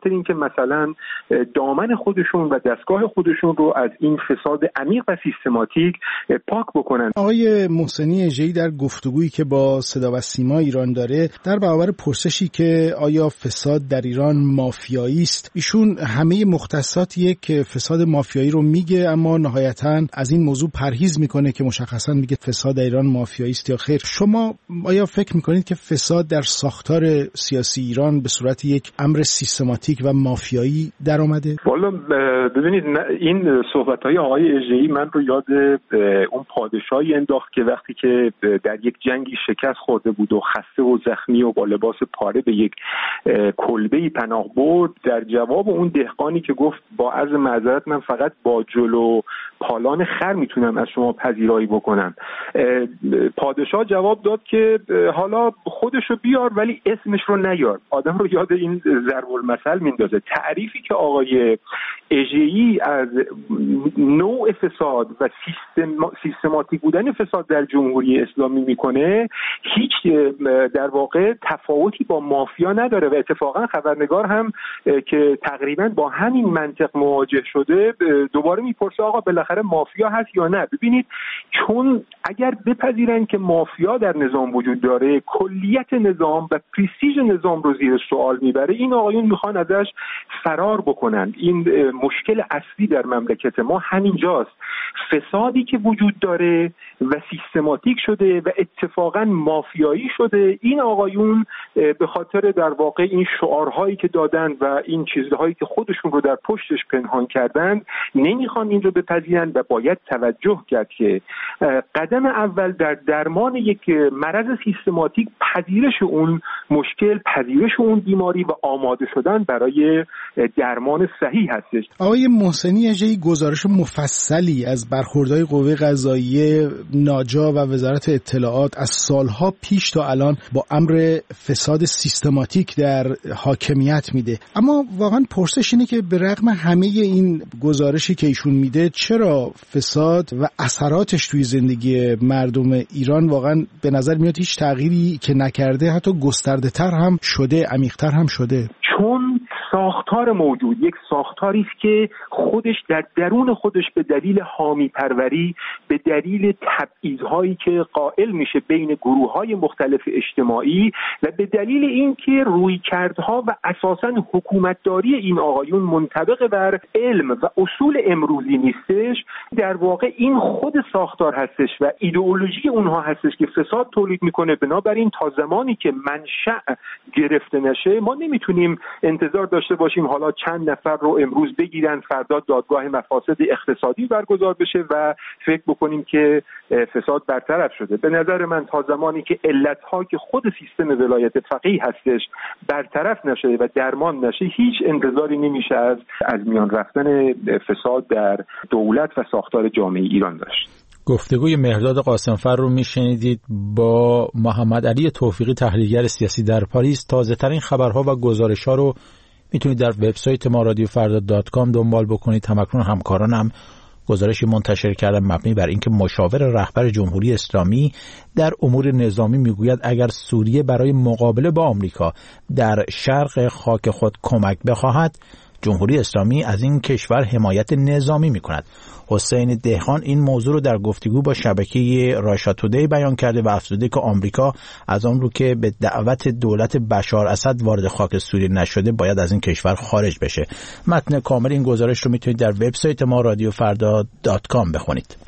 خاطر اینکه مثلا دامن خودشون و دستگاه خودشون رو از این فساد عمیق و سیستماتیک پاک بکنن. آقای محسنی اژه‌ای در گفتگویی که با صدا و سیما ایران داره در برابر پرسشی که آیا فساد در ایران مافیایی است، ایشون همه مختصات یک فساد مافیایی رو میگه، اما نهایتاً از این موضوع پرهیز میکنه که مشخصاً میگه فساد در ایران مافیایی است یا خیر. شما آیا فکر میکنید که فساد در ساختار سیاسی ایران به صورت یک امر سیستماتیک و مافیایی در آمده؟ والا ببینید این صحبت‌های آقای اژه‌ای من رو یاد اون پادشاهی انداخت که وقتی که در یک جنگی شکست خورده بود و خسته و زخمی و با لباس پاره به یک کلبه‌ای پناه برد، در جواب اون دهقانی که گفت با عرض معذرت من فقط با جلو پالان خر میتونم از شما پذیرایی بکنم، پادشاه جواب داد که حالا خودشو بیار ولی اسمش رو نیار. آدم رو یاد این ضرب المثل میندازه. تعریفی که آقای اژه‌ای از نوع فساد و سیستماتیک بودن فساد در جمهوری اسلامی میکنه هیچ در واقع تفاوتی با مافیا نداره و اتفاقا خبرنگار هم که تقریبا با همین منطق مواجه شده دوباره میپرسه آقا بالاخره مافیا هست یا نه. ببینید چون اگر بپذیرن که مافیا در نظام وجود داره کلیت نظام و پرستیژ نظام رو زیر سوال میبره، این آقایون میخوان ازش فرار بکنن. این مشکل اصلی در مملکت ما همینجاست. فسادی که وجود داره و سیستماتیک شده و اتفاقا مافیایی شده، این آقایون به خاطر در واقع این شعارهایی که دادن و این چیزهایی که خودشون رو در پشتش پنهان کردن نمیخوان این رو بپذیرن و باید توجه کرد که قدم اول در درمان یک مرض سیستماتیک پذیرش اون مشکل، پذیرش اون بیماری و آماده شدن برای درمان صحیح هستش. آقای محسنی اژه‌ای گزارش مفصلی از برخوردهای قوه قضاییه، ناجا و وزارت اطلاعات از سالها پیش تا الان با امر فساد سیستماتیک در حاکمیت میده، اما واقعا پرسش اینه که به رغم همه این گزارشی که ایشون میده چرا فساد و اثراتش توی زندگی مردم ایران واقعا به نظر میاد هیچ تغییری که نکرده، حتی گسترده تر هم شده، عمیق‌تر هم شده؟ چون ساختار موجود یک ساختاری است که خودش در درون خودش به دلیل حامی پروری، به دلیل تبعیض‌هایی که قائل میشه بین گروه‌های مختلف اجتماعی و به دلیل اینکه رویکردها و اساساً حکومتداری این آقایون منطبق بر علم و اصول امروزی نیستش، در واقع این خود ساختار هستش و ایدئولوژی اونها هستش که فساد تولید میکنه. بنابراین تا زمانی که منشأ گرفته نشه ما نمیتونیم انتظار داشته باشیم حالا چند نفر رو امروز بگیرن فردا دادگاه مفاسد اقتصادی برگزار بشه و فکر بکنیم که فساد برطرف شده. به نظر من تا زمانی که علت‌ها که خود سیستم ولایت فقیه هستش برطرف نشه و درمان نشه هیچ انتظاری نمیشه از میان رفتن فساد در دولت و ساختار جامعه ایران داشت. گفتگوی مهرداد قاسمفر رو میشنیدید با محمد علی توفیقی، تحلیلگر سیاسی در پاریس. تازه‌ترین خبرها و گزارش‌ها رو میتونید در وبسایت ما radiofarda.com دنبال بکنید. همکنون همکارانم گزارشی منتشر کردن مبنی بر اینکه مشاور رهبر جمهوری اسلامی در امور نظامی میگوید اگر سوریه برای مقابله با آمریکا در شرق خاک خود کمک بخواهد، جمهوری اسلامی از این کشور حمایت نظامی میکند. حسین دهقان این موضوع رو در گفتگو با شبکه راشا تودی بیان کرده و افزوده که آمریکا از آن رو که به دعوت دولت بشار اسد وارد خاک سوریه نشده باید از این کشور خارج بشه. متن کامل این گزارش رو میتونید در وبسایت ما radiofarda.com بخونید.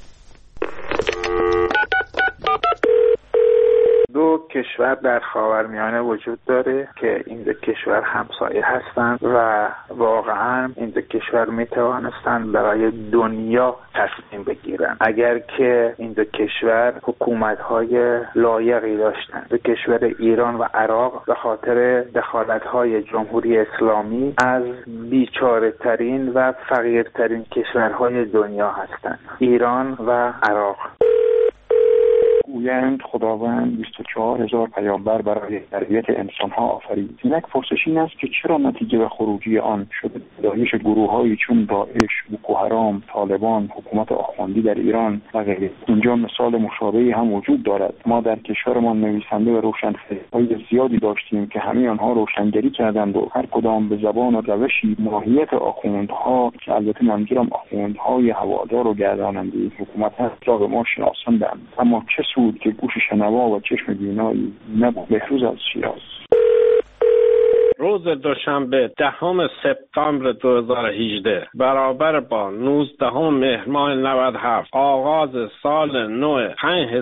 دو کشور در خاورمیانه وجود داره که این دو کشور همسایه هستند و واقعا این دو کشور می توانستند برای دنیا تصمیم بگیرن اگر که این دو کشور حکومت‌های لایقی داشتند. دو کشور ایران و عراق به خاطر دخالت‌های جمهوری اسلامی از بیچاره‌ترین و فقیرترین کشورهای دنیا هستند، ایران و عراق. میگویند خداوند 24,000 پیامبر برای تربیت انسانها آفرید. یک پرسش این است که چرا نتیجه و خروجی آن شده پیدایش گروه‌هایی چون داعش، بوکو حرام، طالبان، حکومت آخوندی در ایران و غیره. اینجا مثال مشابهی هم وجود دارد. ما در کشورمان نویسنده و روشنفکرهای زیادی داشتیم که همه آنها روشنگری کردند و هر کدام به زبان و روشی ماهیت آخوندها، که البته منظورم آخوندهای هوادار و گرداننده حکومت هست، را به ما شناساندند. اما چه سود که گوش شنوا و چشم بینایی نبود. بهروز از شیراز. روز دوشنبه 10 سپتامبر 2018 برابر با 19 مهر ماه 97 آغاز سال نو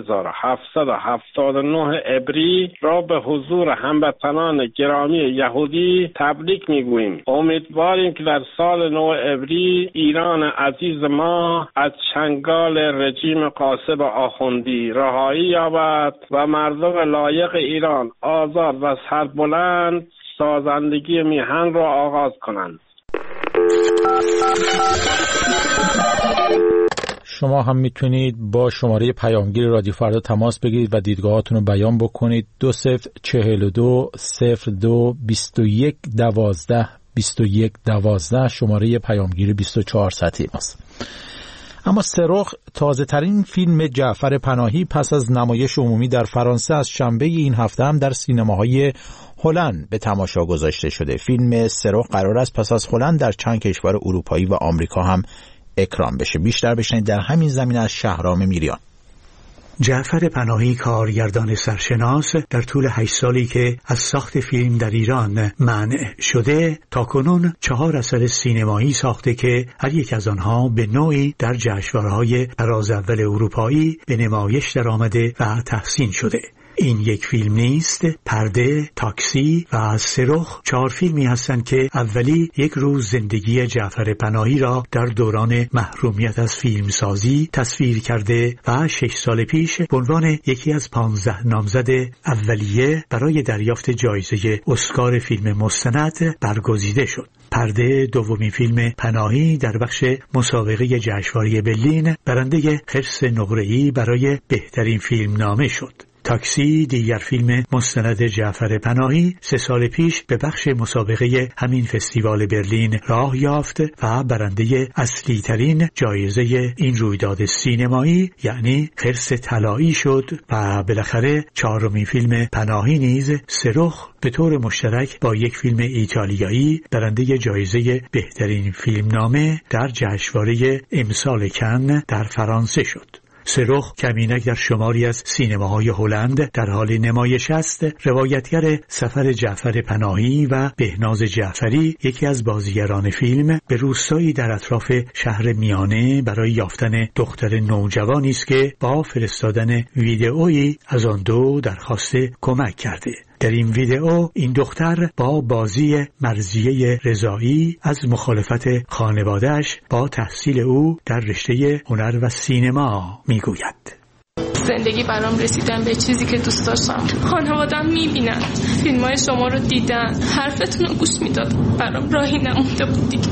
5779 عبری را به حضور هموطنان گرامی یهودی تبریک میگوییم. امیدواریم که در سال نو عبری ایران عزیز ما از چنگال رژیم غاصب آخوندی رهایی یابد و مردم لایق ایران آزاد و سربلند سازندگی میهن را آغاز کنند. شما هم میتونید با شماره پیامگیر رادیو فردا تماس بگیرید و دیدگاهاتون رو بیان بکنید. 2042 02 21 12 21 12 شماره پیامگیر 24 ساعته ماست. اما سرخ، تازه ترین فیلم جعفر پناهی پس از نمایش عمومی در فرانسه از شنبه این هفته هم در سینماهای هلند به تماشا گذاشته شده. فیلم سرخ قرار است پس از هلند در چند کشور اروپایی و آمریکا هم اکرام بشه. بیشتر بشنید در همین زمینه از شهرام میریان. جعفر پناهی، کارگردان سرشناس، در طول 8 سالی که از ساخت فیلم در ایران منع شده تاکنون 4 اثر سینمایی ساخته که هر یک از آنها به نوعی در جشنواره‌های طراز اول اروپایی به نمایش در آمده و تحسین شده. این یک فیلم نیست. پرده، تاکسی و سرخ 4 فیلمی هستند که اولی یک روز زندگی جعفر پناهی را در دوران محرومیت از فیلمسازی تصویر کرده و 6 سال پیش به عنوان یکی از 15 نامزد اولیه برای دریافت جایزه اسکار فیلم مستند برگزیده شد. پرده، دومین فیلم پناهی، در بخش مسابقه جشنواره برلین برنده خرس نقره‌ای برای بهترین فیلم نامه شد. تاکسی، دیگر فیلم مستند جعفر پناهی، 3 سال پیش به بخش مسابقه همین فستیوال برلین راه یافت و برنده اصلی ترین جایزه این رویداد سینمایی یعنی خرس طلایی شد و بالاخره 4مین فیلم پناهی نیز سرخ به طور مشترک با یک فیلم ایتالیایی برنده جایزه بهترین فیلمنامه در جشنواره امسال کن در فرانسه شد. سرخ کمینک در شماری از سینماهای هلند در حال نمایش است. روایتگر سفر جعفر پناهی و بهناز جعفری، یکی از بازیگران فیلم، به روستایی در اطراف شهر میانه برای یافتن دختر نوجوانی است که با فرستادن ویدئویی از آن دو درخواست کمک کرده. در این ویدئو این دختر با بازی مرضیه رضایی از مخالفت خانواده‌اش با تحصیل او در رشته هنر و سینما میگوید. زندگی برام رسیدن به چیزی که دوست داشتم. خانواده‌ام میبینن، فیلم‌های شما رو دیدن، حرفتون رو گوش میداد. برام راهی نمونده بود دیگه.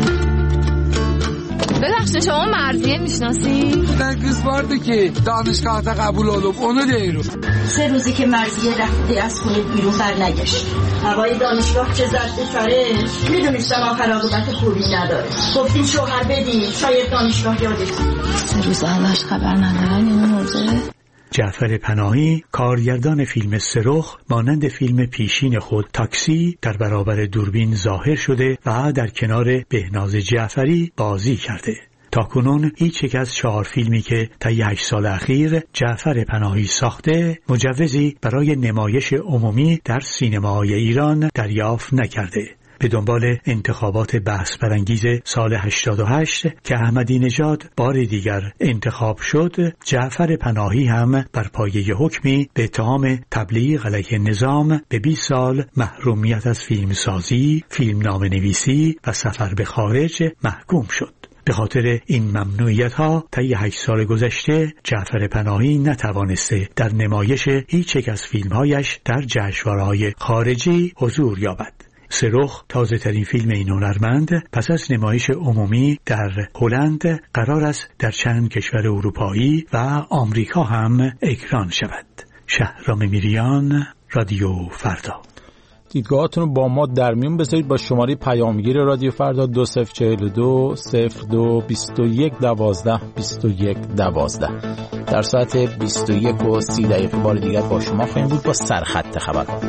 ببخشید شما مرضیه میشناسی؟ تنکیزوارده که دانشگاه تا قبول اولم اونو دیرو 3 روزی که مرضیه رفته از خونه بیرون برنگشت. هوای دانشگاه چه زرده تره. میدونستم آخر عاقبت خوبی نداره. گفتین شوهر بدین شاید دانشگاه یادش. 3 روز ازش خبر ندارن این مرده. جعفر پناهی، کارگردان فیلم سرخ، مانند فیلم پیشین خود تاکسی در برابر دوربین ظاهر شده و در کنار بهناز جعفری بازی کرده. تاکنون هیچ یک از 4 فیلمی که طی 8 سال اخیر جعفر پناهی ساخته مجوزی برای نمایش عمومی در سینماهای ایران دریافت نکرده. به دنبال انتخابات بحث برانگیز سال 88 که احمدی نژاد بار دیگر انتخاب شد، جعفر پناهی هم بر پایه حکمی به اتهام تبلیغ علیه نظام به 20 سال محرومیت از فیلمسازی، فیلمنامه نویسی و سفر به خارج محکوم شد. به خاطر این ممنوعیت‌ها طی 8 سال گذشته جعفر پناهی نتوانسته در نمایش هیچ یک از فیلم‌هایش در جشنواره‌های خارجی حضور یابد. سرخ تازه ترین فیلم این هنرمند پس از نمایش عمومی در هلند قرار است در چند کشور اروپایی و آمریکا هم اکران شود. شهرام میریان، رادیو فردا. دیدگاهاتون رو با ما در میون بذارید با شماره پیامگیر رادیو فردا 2042 02 21 12 21 12. در ساعت 21:30 بار دیگر با شما خواهیم بود با سرخط خبرها.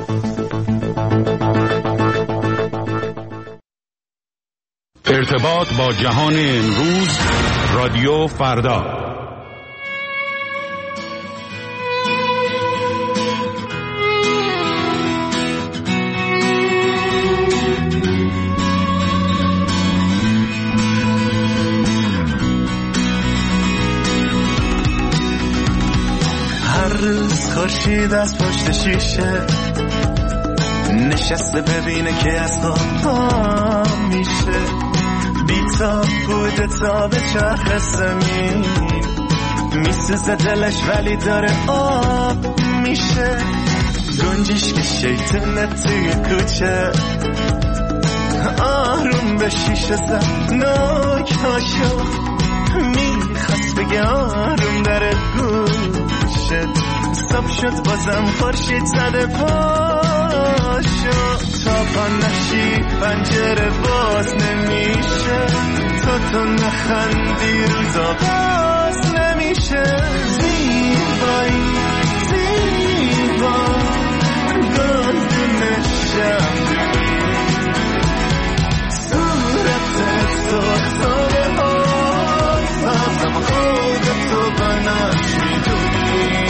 ارتباط با جهان امروز، رادیو فردا. هر روز خورشید از پشت شیشه نشسته ببینه که از خواب میشه، بی‌تاب بوده تا به چرخ زمین میسوزه دلش ولی داره آب میشه. گنجیش که شیطونه توی کوچه آروم به شیشه زد ناک هاشو میخواست بگه آروم داره گوشه. صبح شد بازم خورشید زده پاشو، تا پا نشی پنجره باز نمیشه، تو نخندی روزا باز نمیشه. زیبایی زیبا گلدون شب صورتت سختاره ها سازم خودتو بناش میدونی.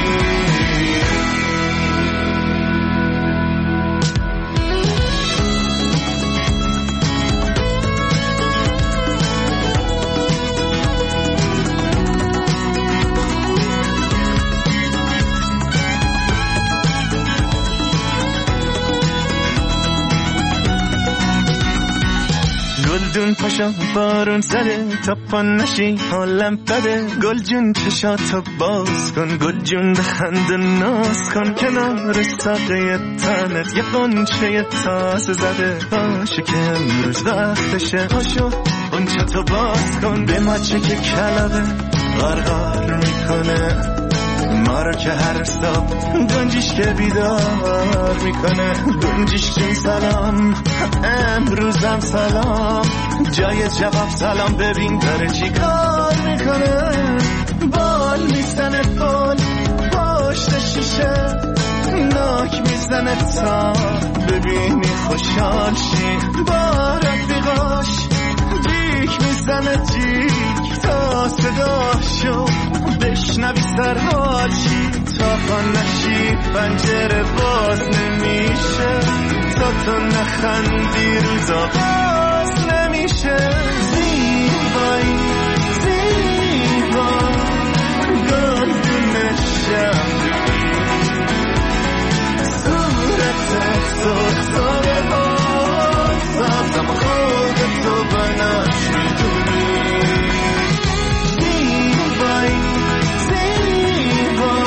گلدون پاشا بارون زده تا پا نشی حالم بده، گل جون چشاتو باز کن، گل جون بخند ناز کن، کنار ساقه تنت یه قنچه تازه زده، باشه که امروز وقتشه، پاشو قنچتو باز کن، به مچه که کلبه غرغر میکنه ما رو که هر صبح گنجیش که بیدار میکنه. گنجیش جون سلام امروزم سلام، جای جواب سلام ببین داره چی کار میکنه. بال میزنه بال پشت شیشه ناک میزنه تا ببینی خوشحال شی، با رفیقاش جیک میزنه جیک تا صداشو بشنوی سرحال شی، تا پا نشی پنجره باز نمیشه، تا تو نخندی روزا باز نمیشه. زیبایی زیبا گلدون شب صورتت سختاره ها سازم خودتو بناش میدونی. زیبایی زیبا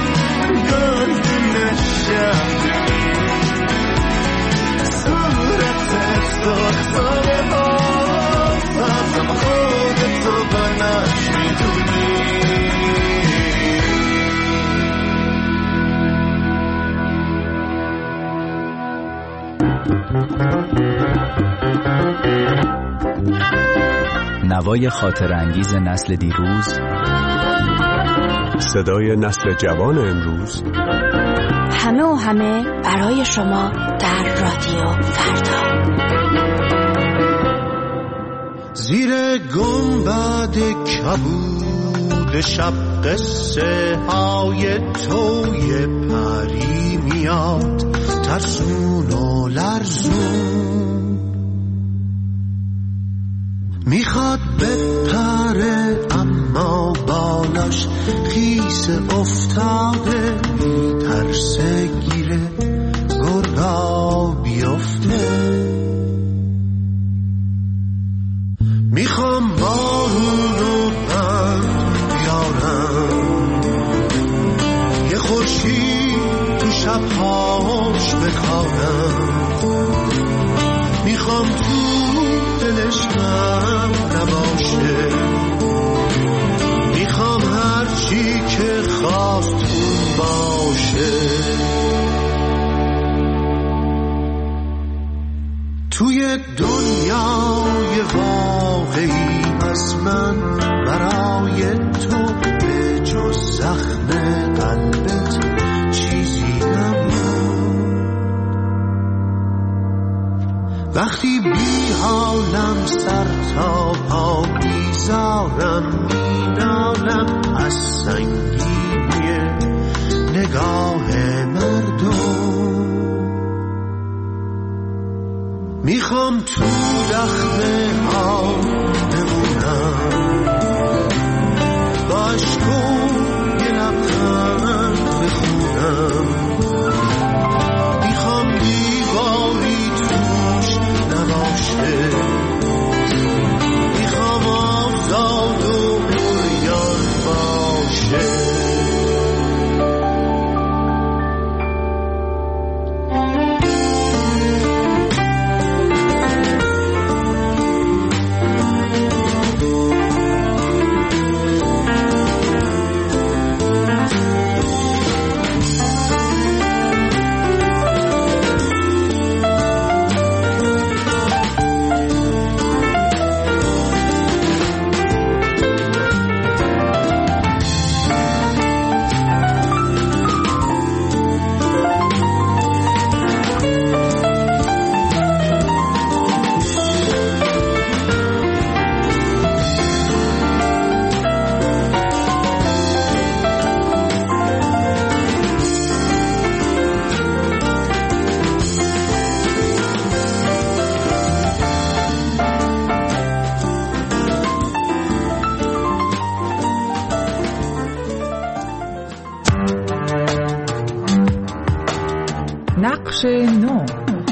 گلدون شب صورتت سختاره ها سازم خودتو بناش میدونی. نوای خاطر انگیز نسل دیروز، صدای نسل جوان امروز، همه و همه برای شما در رادیو فردا. زیر گنبد کبود شب قصه های توی پری میاد، ترسون و لرزون میخواد بپره اما بالاش خیس افتاده، میترسه گیره گرگا بیفته. میخوام بارونو بند بیارم، یه خورشید تو شبهاش بکارم، تو دلش غم نباشه، میخوام هر چی که خواست اون باشه. توی دنیای واقعی از من برای تو به جز زخم قلبت چیزی نمون. وقتی بی حالم سر تا پا بیزارم مینالم از سنگینی نگاه مردم. میخوام تو دخمه ها بمونم، با عشقو یه لبخند بخونم. میخوام دیواری توش نباشه، میخوام آزاد و عریان باشه. نقش نو.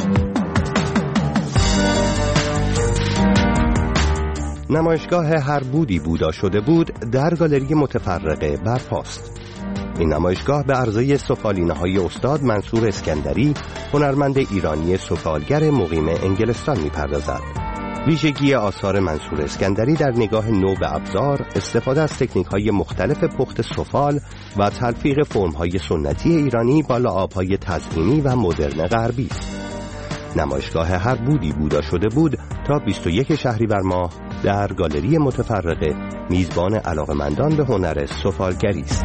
نمایشگاه هر بودی بودا شده بود در گالری متفرقه برپاست. این نمایشگاه به عرضه سفالینه‌های استاد منصور اسکندری، هنرمند ایرانی سفالگر مقیم انگلستان می‌پردازد. ویژگی آثار منصور اسکندری در نگاه نو به ابزار، استفاده از تکنیک‌های مختلف پخت سفال و تلفیق فرم‌های سنتی ایرانی با لعاب‌های تزئینی و مدرن غربی است. نمایشگاه هر بودی بودا شده بود تا 21 شهریور ماه در گالری متفرقه میزبان علاقه‌مندان به هنر سفالگری است.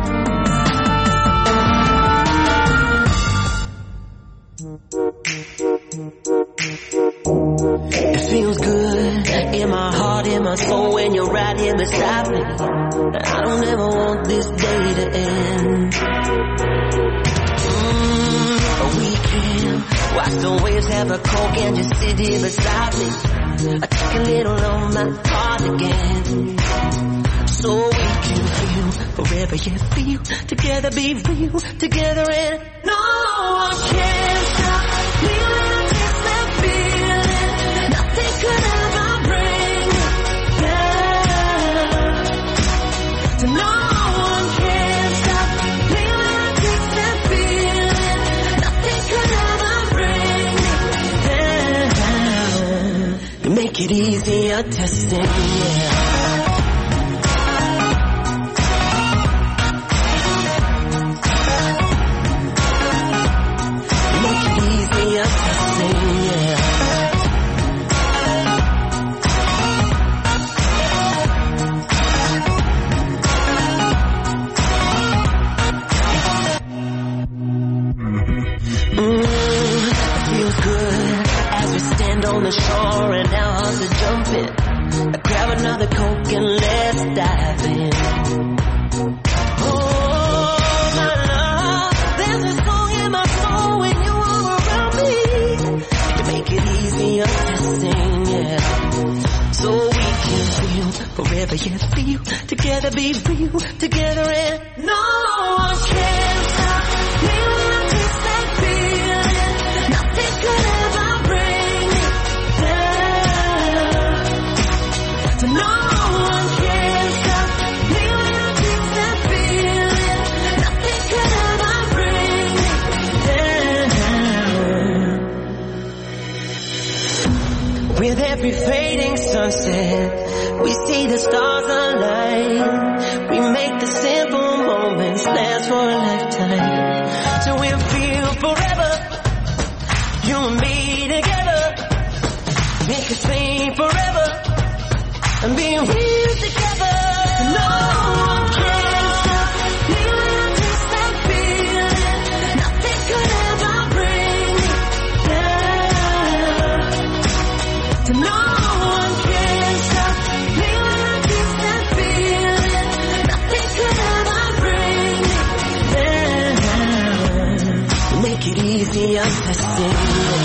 It feels good in my heart, in my soul when you're right here beside me. I don't ever want this day to end. We can watch the waves, have a coke and just sit here beside me. I take a little of my heart again, so we can feel forever yet feel together, be real together, and no one can stop me when I taste that feeling. Nothing could ever bring me down. So no one can stop me when I taste that feeling. Nothing could ever bring me down. You make it easier to sing, yeah. On the shore and our hearts are jumping. Grab another Coke and let's dive in. Oh, my love, there's a song in my soul when you are around me. You make it easier to sing, yeah. So we can feel forever, yet feel together, be real together, and no one can stop me when I taste that feeling. Nothing could ever bring me down. So no one can stop me when I taste that feeling. Nothing could ever bring me down. We're there. every fading sunset, we see the stars align. We make the simple moments last for a lifetime. So we'll feel forever, you and me together. Make us sing forever and be real together. No one can stop feeling this and feeling. Nothing could ever bring me down. No one can stop feeling this and feeling. Nothing could ever bring me down. Make it easier to see.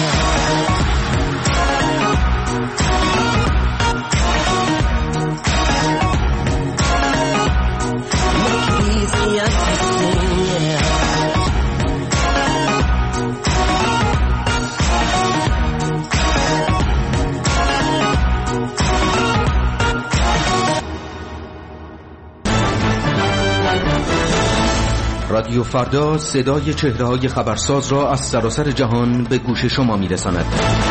رادیو فردا صدای چهره‌های خبرساز را از سراسر جهان به گوش شما می‌رساند.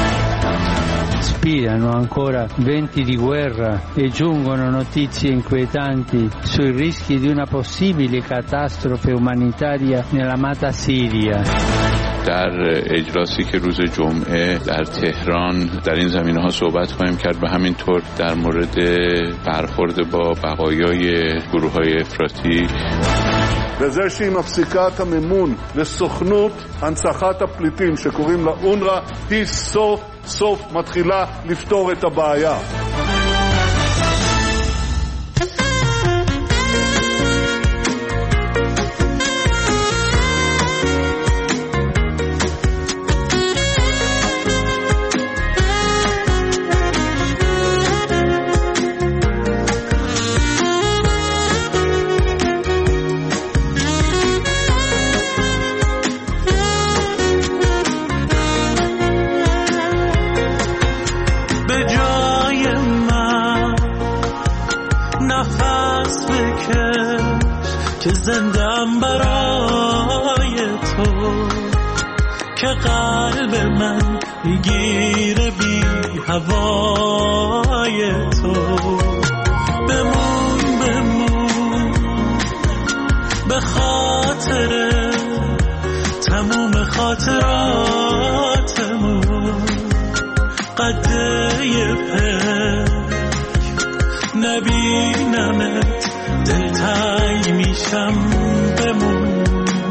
Spirano ancora venti di guerra e giungono notizie inquietanti sui rischi di una possibile catastrofe umanitaria nell'amata Siria. در اجلاسی که روز جمعه در تهران در این زمینه‌ها صحبت خواهیم کرد و همینطور در مورد برخورد با بقایای گروه‌های افراطی. בזה שהיא מפסיקה את המימון לסוכנות הנצחת הפליטים שקוראים לה אונר"א, היא סוף סוף מתחילה לפתור את הבעיה. زندم برای تو که قلب من میگیره بی هوای تو. بمون بمون به خاطر تموم خاطراتمون، قده پک نبینمت دلتنگ میشم. بمون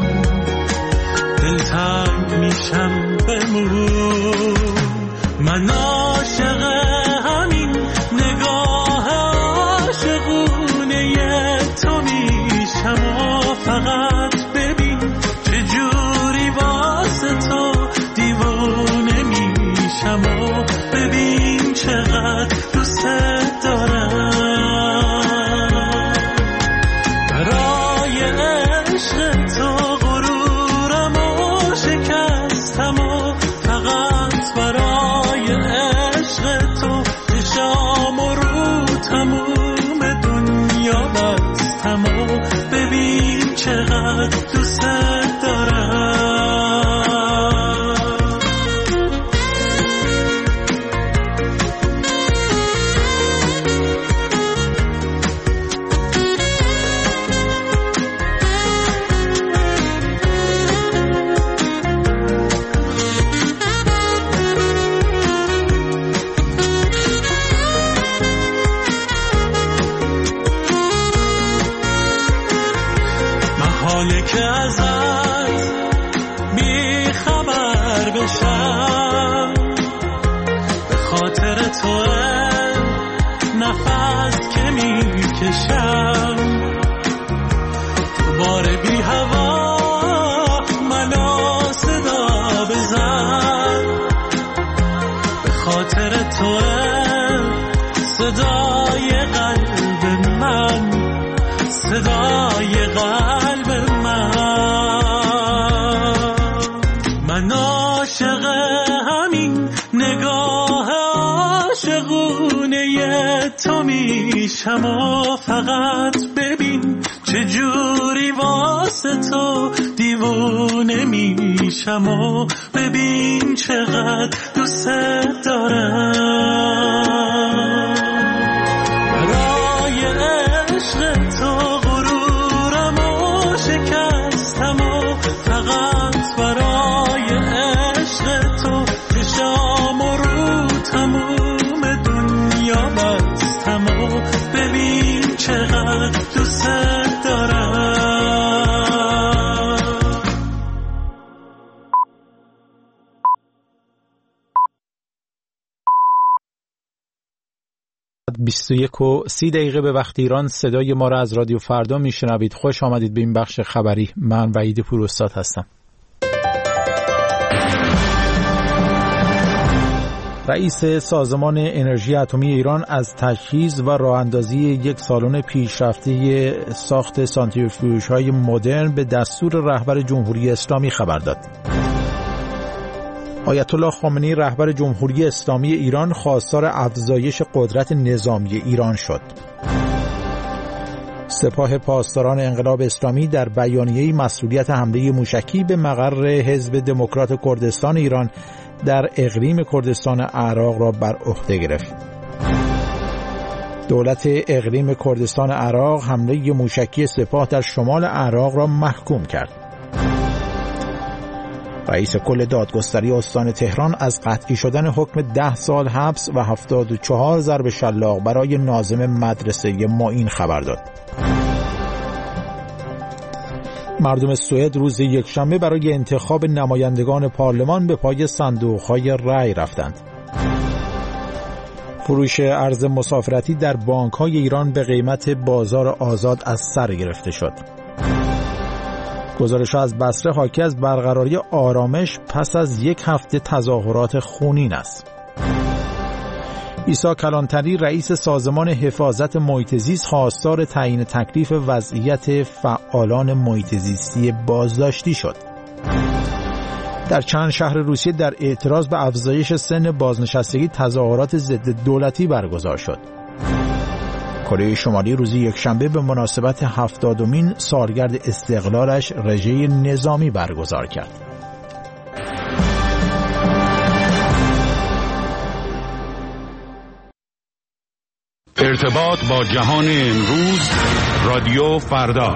دلتنگ میشم. بمون من عاشق همین نگاه عاشقونه تو میشم و فقط ببین چجوری واسه تو دیوونه میشم و ببین چقدر دوست دارم. و فقط ببین چجوری واسه تو دیوونه میشم و ببین چقدر دوست دارم، برای عشق تو غرورمو شکستم و فقط برای عشق تو چشامو رو تموم دنیا بستم و ببین چقدر دوست دارم. 21:30 به وقت ایران صدای ما را از رادیو فردا میشنوید. خوش آمدید به این بخش خبری. من وحید پوراستاد هستم. رئیس سازمان انرژی اتمی ایران از تجهیز و راه اندازی یک سالن پیشرفته ساخت سانتریفیوژهای مدرن به دستور رهبر جمهوری اسلامی خبر داد. آیت الله خامنه‌ای رهبر جمهوری اسلامی ایران خواستار افزایش قدرت نظامی ایران شد. سپاه پاسداران انقلاب اسلامی در بیانیه‌ای مسئولیت حمله موشکی به مقر حزب دموکرات کردستان ایران در اقلیم کردستان عراق را بر عهده گرفت. دولت اقلیم کردستان عراق حمله موشکی سپاه در شمال عراق را محکوم کرد. رئیس کل دادگستری استان تهران از قطعی شدن حکم 10 سال حبس و 74 ضرب شلاق برای ناظم مدرسه معین خبر داد. مردم سوئد روز یکشنبه برای انتخاب نمایندگان پارلمان به پای صندوق‌های رأی رفتند. فروش ارز مسافرتی در بانک‌های ایران به قیمت بازار آزاد از سر گرفته شد. گزارش‌ها از بصره حاکی از برقراری آرامش پس از یک هفته تظاهرات خونین است. عیسی کلانتری رئیس سازمان حفاظت محیط زیست خواستار تعیین تکلیف وضعیت فعالان محیط زیستی بازداشتی شد. در چند شهر روسیه در اعتراض به افزایش سن بازنشستگی تظاهرات ضد دولتی برگزار شد. کره شمالی روز یکشنبه به مناسبت 70مین سالگرد استقلالش رژه نظامی برگزار کرد. ارتباط با جهان امروز، رادیو فردا.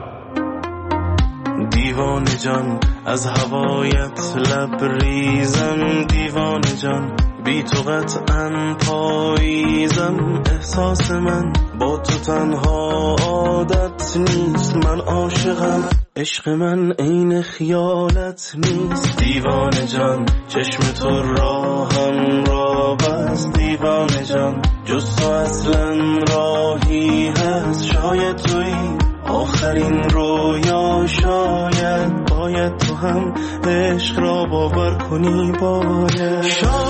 دیوانه جان از هوایت لبریزم، دیوانه جان بی تو قطعاً پاییزم. احساس من با تو تنها عادت نیست، من عاشقم، عشق من عین خیالت نیست. دیوانه جان چشم تو راهم را بست، دیوانه جان جز تو اصلا راهی هست. شاید توی آخرین رویا، شاید باید تو هم عشق را باور کنی. باید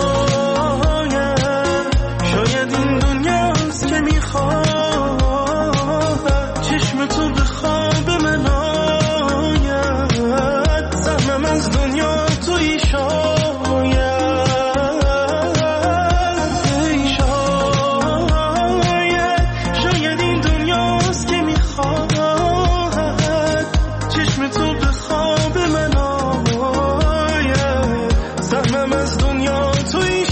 شاید این دنیاست که میخواد چشم تو به خواب من آید. سهمم از دنیا توی شاید این دنیاست که میخواد چشم تو به خواب من آید. سهمم از دنیا توی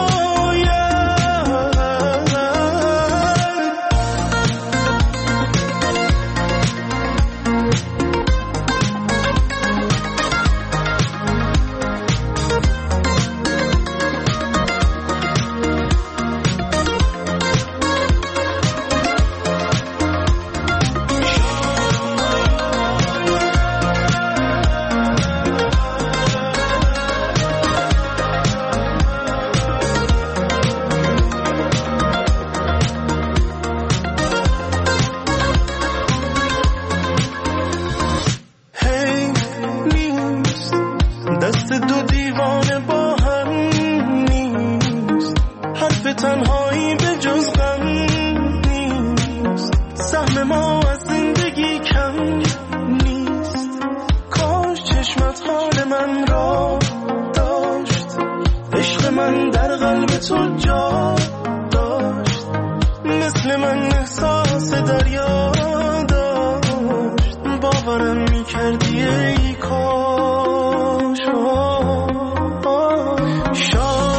تنهایی به جز غم نیست. سهم ما از زندگی کم نیست. کاش چشمت حال من را داشت، عشق من در قلب تو جا داشت. مثل من احساس دریا داشت، باورم میکردی ای کاش.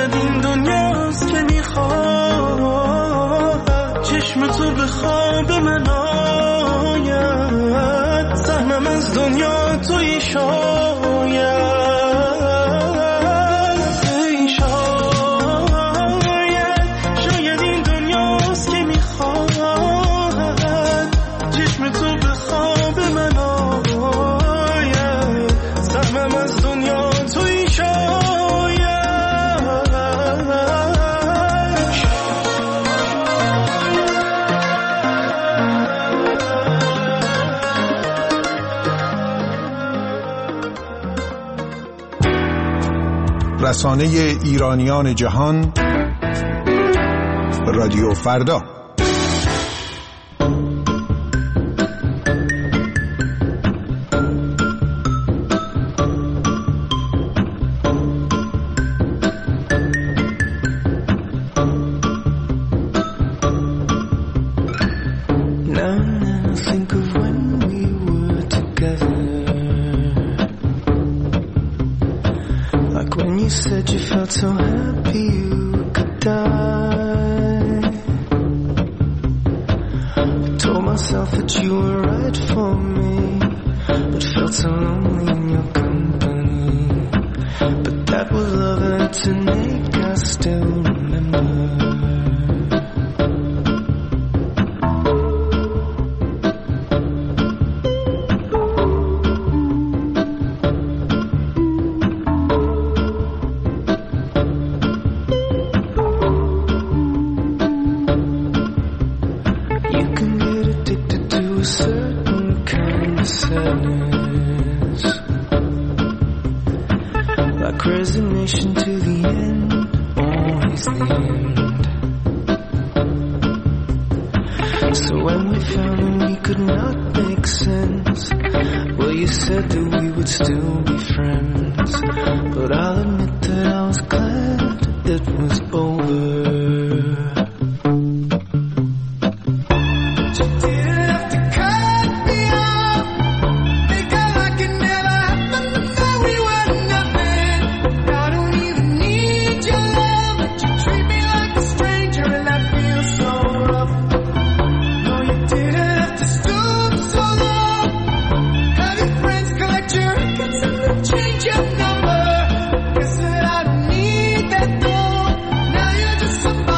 شاید این دنیاست که میخواد چشم تو به خواب من آید، سهمم از دنیا توی شاید این دنیاست که میخواد چشم تو به خواب من آید، سهمم از دنیا توی رسانه ایرانیان جهان، رادیو فردا. So happy you could die. I told myself that you were right for me, but felt so lonely in your company. But that was love and it's innate, I still remember. Resignation to the end, always the end. So when we found that we could not make sense, well, you said that we would still be friends. But I'll admit that I was glad it was over. Somebody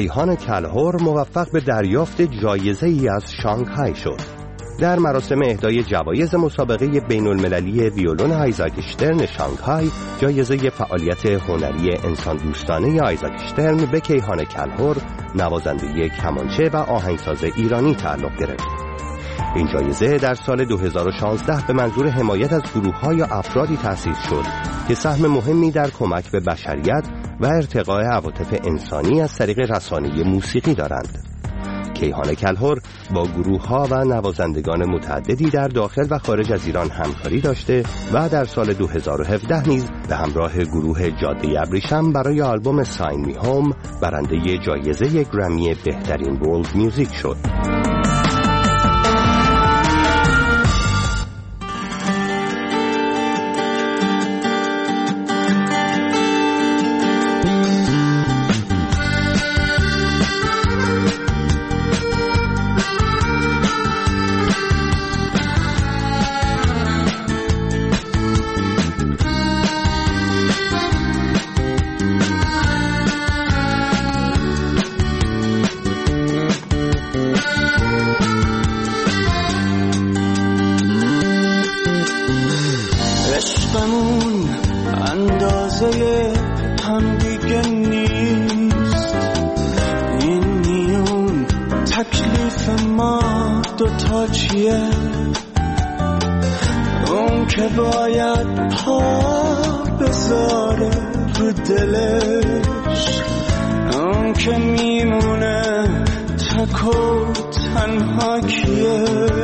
کیهان کلهر موفق به دریافت جایزه‌ای از شانگهای شد. در مراسم اهدای جوایز مسابقه بین‌المللی ویولون آیزاک اشترن شانگهای، جایزه فعالیت هنری انسان دوستانه آیزاک اشترن به کیهان کلهر، نوازنده کمانچه و آهنگساز ایرانی تعلق گرفت. این جایزه در سال 2016 به منظور حمایت از گروه‌ها یا افرادی تأسیس شد که سهم مهمی در کمک به بشریت و ارتقاء عواطف انسانی از طریق رسانه موسیقی دارند. کیهان کلهر با گروه‌ها و نوازندگان متعددی در داخل و خارج از ایران همکاری داشته و در سال 2017 نیز به همراه گروه جاده ابریشم برای آلبوم ساین می هوم برنده جایزه گرمی بهترین ورلد میوزیک شد. اون که باید پا بذاره رو دلش، اون که میمونه تک و تنها کیه؟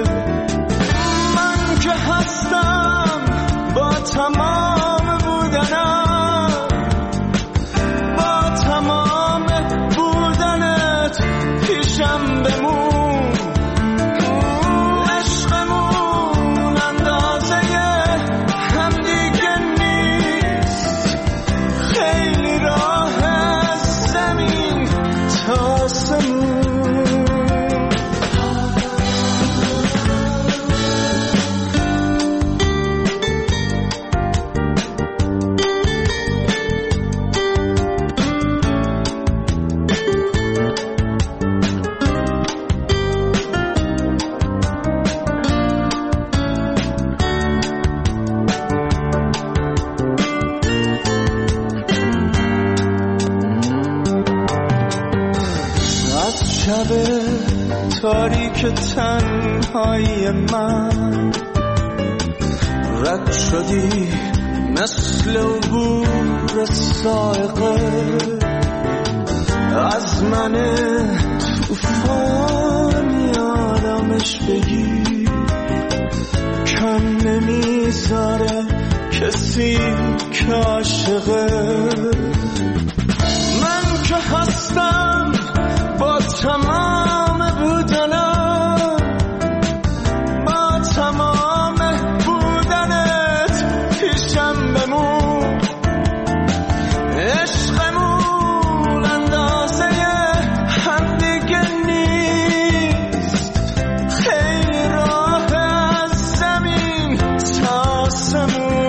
من که هستم با تمام بودنم، با تمام بودنت پیشم بمون. تاریک تنهایی من رد شدی مثل عبور سائقه از من توفانی آرامش بگی، کم نمیذاره کسی که عاشقه. من که هستم با تمام بودنم، با تمام بودنت پیشم بمون. عشقمون اندازه هم دیگه نیست، خیلی راه از زمین تا آسمون.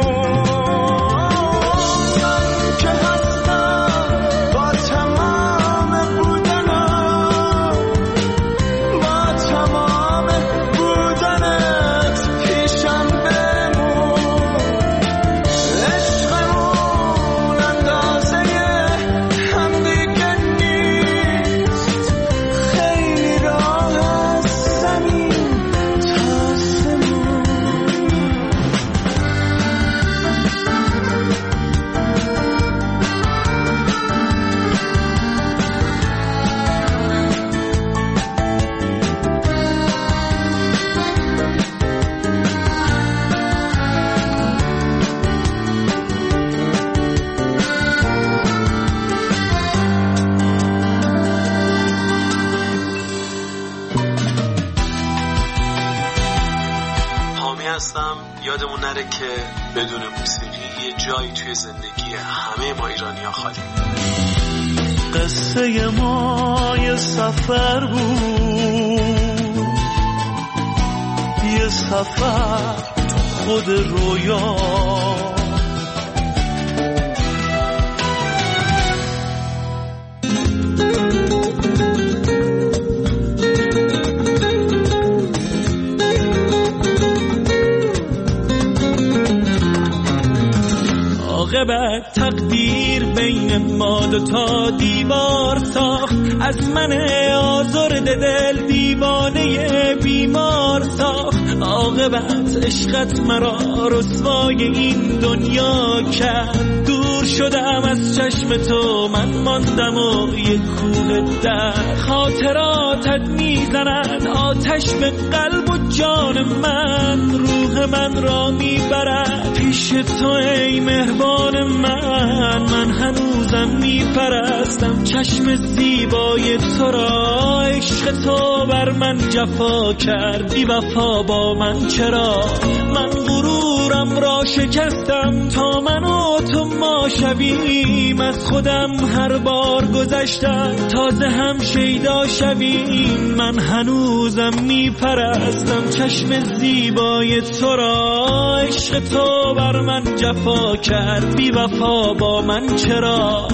یادمون نره که بدون موسیقی یه جایی توی زندگی همه ما ایرانی‌ها خالی. قصه ما یه سفر بود، یه سفر تو خود رویا، عاقبت تقدیر بین ما دوتا دیوار ساخت، از من آزرده دل دیوانه بیمار ساخت. عاقبت عشقت مرا رسوای این دنیا کرد، دور شدم از چشم تو من ماندم و یک کوه در. خاطراتت میزند آتش به قلب و جان من، روح من را میبرد پیش تو ای مهربان من. من هنوزم میپرستم چشم زیبای تو را، عشق تو بر من جفا کرد بی وفا با من چرا. من غرورم را شکستم تا من و تو ما شویم، از خودم هر بار گذشتم تازه هم شیدا شویم. من هنوزم میپرستم چشم زیبای تو را، عشق تو بر من جفا کرد بی وفا با من چرا.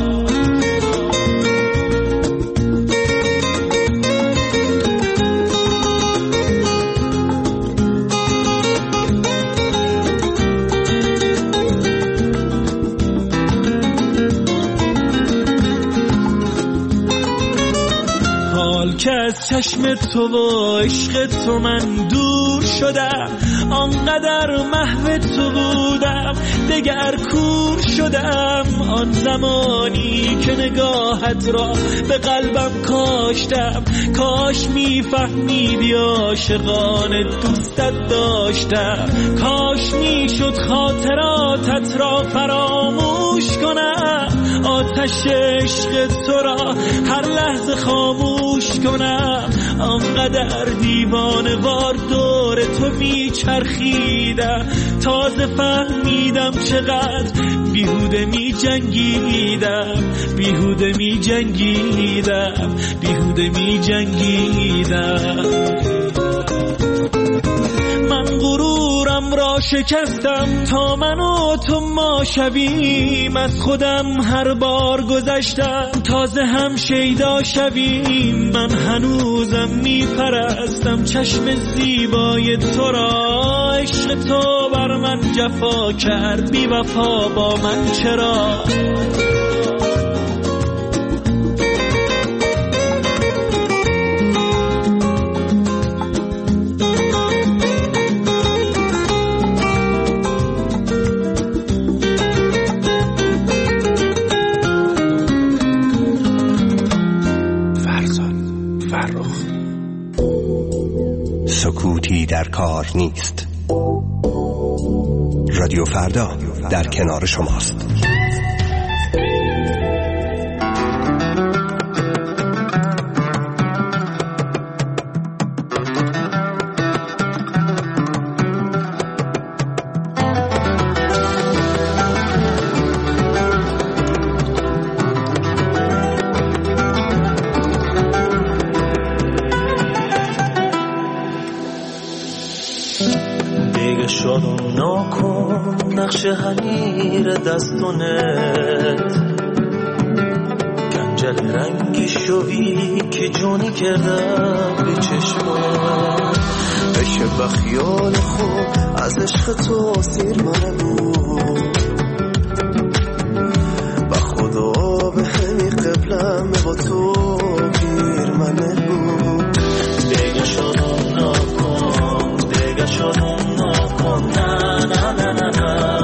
که از چشم تو و عشق تو من دور شدم، آنقدر محو تو بودم دگر کور شدم. آن زمانی که نگاهت را به قلبم کاشتم، کاش میفهمیدی عاشقان دوستت داشتم. کاش میشد خاطراتت را فراموش کنم، آتش عشق تو را هر لحظه خاموش کنم. آنقدر دیوانه وار دور تو میچرخیدم، تازه فهمیدم چقدر بیهوده میجنگیدم، بیهوده میجنگیدم، بیهوده میجنگیدم. من غرورم را شکستم تا من و تو ما شویم، از خودم هر بار گذشتم تازه هم شیدا شویم. من هنوزم میپرستم چشم زیبای تو را، عشق تو بر من جفا کرد بی وفا با من چرا. سکوتی در کار نیست. رادیو فردا در کنار شماست. حنیر دستونت گنجل رنگی شوی که جونی کردم به چشمات، بشه بخیال خوب از عشق تو سیر منه بود. با خدا به همی قبلم با تو گیر منه بود. دیگه شدم نکن، دیگه شدم نکن، نه نه نه نه نه.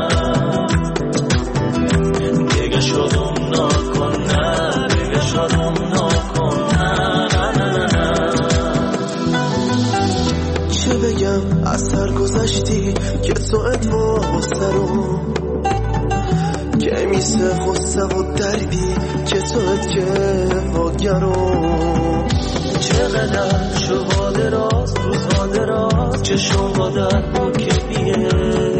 از سر گذشتی که تو ادوا سرم که میسه غصه و دردی که تو که واگرم. چقدر شبا دراز روزها دراز چشم با درد که بیه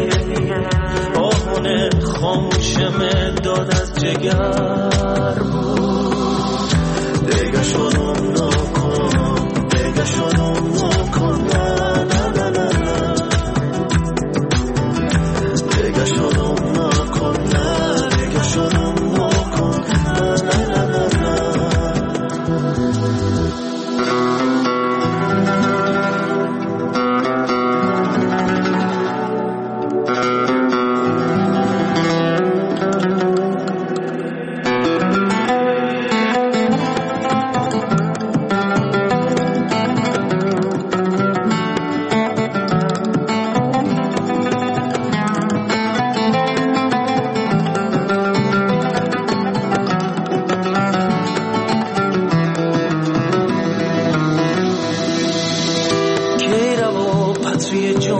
آهونه خاموشم داد از جگر بود. دیگه شدم نکن، دیگه شدم نکن، نه نه نه نه نه. دیگه شدم نکن، نه دیگه شدم نکن، نه نه نه نه نه.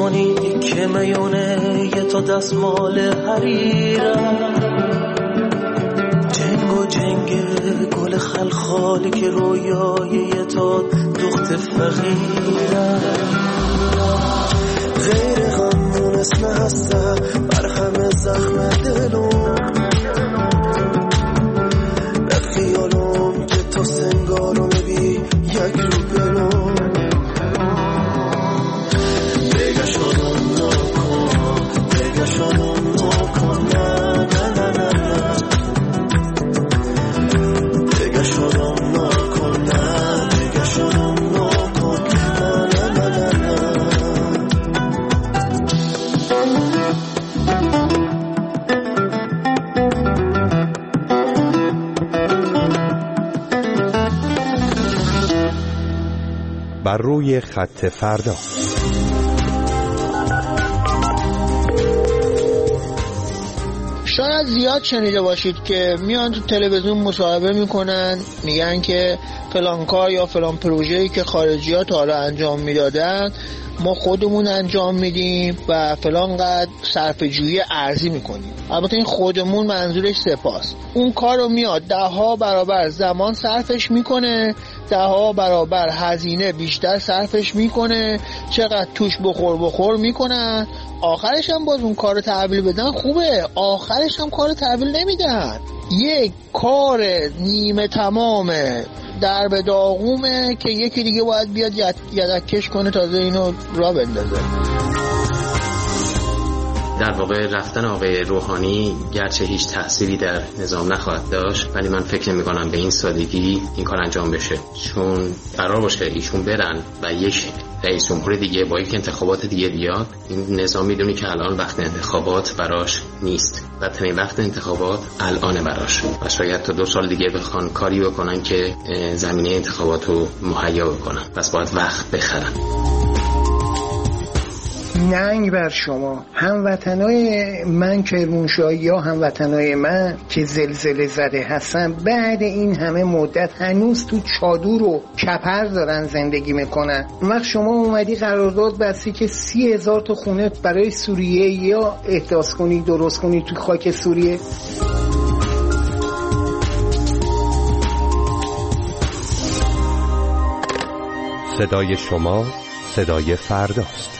روحانی که میونه یه تا دستمال حریرم، جنگ و جنگ گل خلخالی که رویای یه تا دخت فقیرم، غیر غم مونس نهسته بر همه زخم دلم، به خیالم که تو سنگارو میبی یک رو بلوم، بگه شدم نکن بگه شدم نکن نه نه نه نه نه، بگه شدم نکن نه بگه شدم نکن نه نه نه نه نه. بر روی خط فردا. شاید زیاد شنیده باشید که میان تو تلویزیون مصاحبه میکنن، میگن که فلان کار یا فلان پروژه‌ای که خارجی‌ها تا حالا انجام میدادن ما خودمون انجام میدیم و فلان قدر صرفه‌جویی ارزی میکنیم. البته این خودمون منظورش سپاس. اون کار رو میاد 10 برابر زمان صرفش میکنه، 10 برابر هزینه بیشتر صرفش میکنه، چقدر توش بخور میکنن، آخرش هم باز اون کار رو تحویل بدن خوبه، آخرش هم کار رو تحویل نمیدن. یک کار نیمه تمامه در به داغومه که یکی دیگه باید بیاد یدکش کنه تازه اینو را بندازه. در واقع رفتن آقای روحانی گرچه هیچ تأثیری در نظام نخواهد داشت، ولی من فکر نمی‌کنم به این سادگی این کار انجام بشه، چون قرار باشه ایشون برن و یک رئیس جمهور دیگه با یک انتخابات دیگه بیاد، این نظام میدونی که الان وقت انتخابات براش نیست و تنین وقت انتخابات الان براش و شاید تا 2 سال دیگه بخوان کاری بکنن که زمینه انتخابات رو مهیا بکنن، پس باید وقت بخرن. ننگ بر شما هموطنای من کرمانشاهی یا هموطنای من که زلزله زده هستن، بعد این همه مدت هنوز تو چادر و کپر دارن زندگی میکنن. وقت شما اومدی قرارداد بستی که 30,000 تا خونه برای سوریه یا احداث کنی درست کنی تو خاک سوریه. صدای شما صدای فرداست.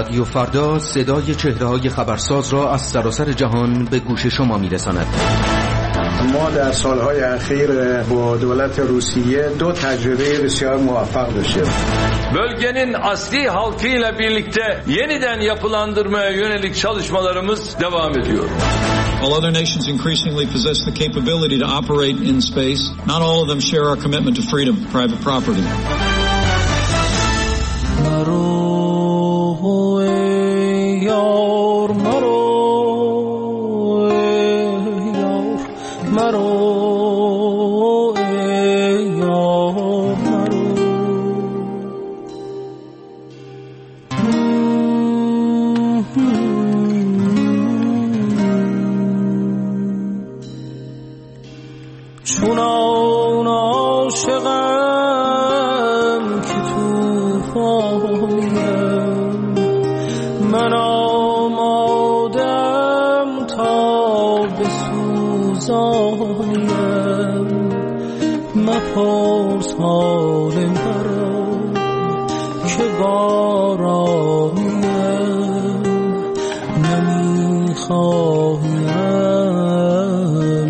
رادیو فردا صدای چهره‌های خبرساز را از سراسر جهان به گوش شما می‌رساند. ما در سالهای اخیر با دولت روسیه 2 تجربه بسیار موفق داشتیم. Bölgenin asli halkıyla birlikte yeniden yapılandırmaya yönelik çalışmalarımız devam ediyor. While other nations increasingly possess the capability to operate in space, not all of them share our commitment to freedom of private property. چونان عاشقم که توفانیم، من آمادم تا بسوزانیم. مپرس حال مرا که بارانیم، نمیخواهیم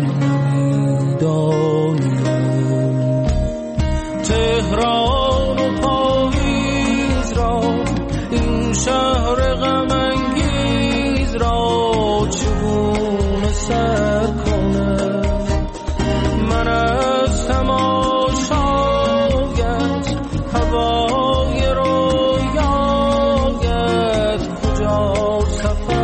نمیدانیم. تهران و پاییز را، این شهر غم انگیز را چگونه سر کنم؟ من از تماشایت، هوای رویایت کجا سفر